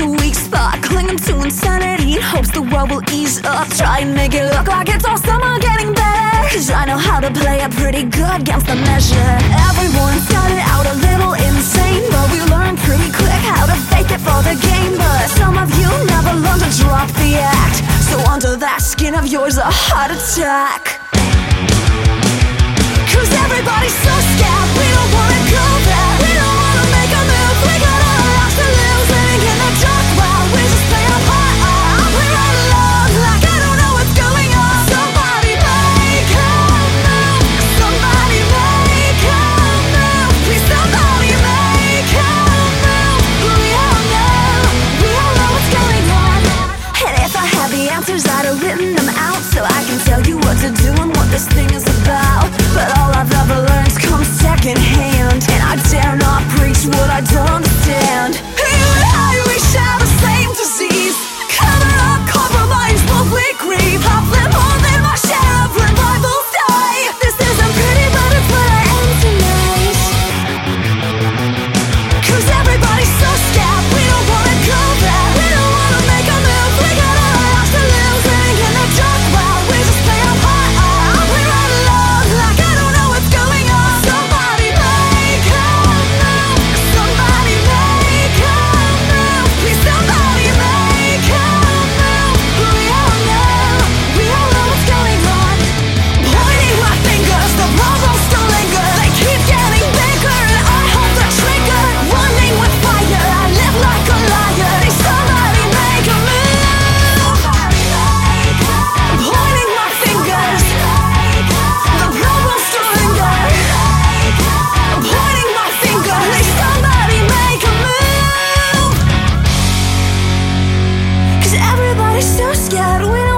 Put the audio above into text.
a weak spot, clinging to insanity in hopes the world will ease up. Try and make it look like it's all summer getting better, 'cause I know how to play it pretty good against the measure. Everyone started out a little insane, but we learned pretty quick how to fake it for the game. But some of you never learned to drop the act, so under that skin of yours a heart attack. 'Cause everybody's so scared, we don't wanna go there. We don't wanna make a move, we got all our lives to lose. Living in the dark while we just play our part. We're all alone, like I don't know what's going on. Somebody make a move, somebody make a move. Please somebody make a move. We all know what's going on. And if I had the answers, I'd have written them out, so I can tell you what to do and what this thing is about. But all I've ever learned comes secondhand, and I dare not preach what I don't understand. You and I, we share the same disease. Cover up, compromise, but we grieve. I've lived more than my share of revivals die. This isn't pretty, but it's what I am tonight. 'Cause everybody's so scared, we don't wanna go there. We don't wanna make a move, we got all our lives to lose. Living in the dark while we just play our part. We're all alone, like I don't know what's going on. Somebody make a move, somebody make a move. Please somebody make a move. We all know what's going on. Pointing my fingers, the problems still linger. They keep getting bigger and I hold the trigger. Running with fire, I live like a liar. Somebody make a move. Pointing my fingers, the problems still linger. Pointing my fingers, somebody make a move. 'Cause everybody's so scared when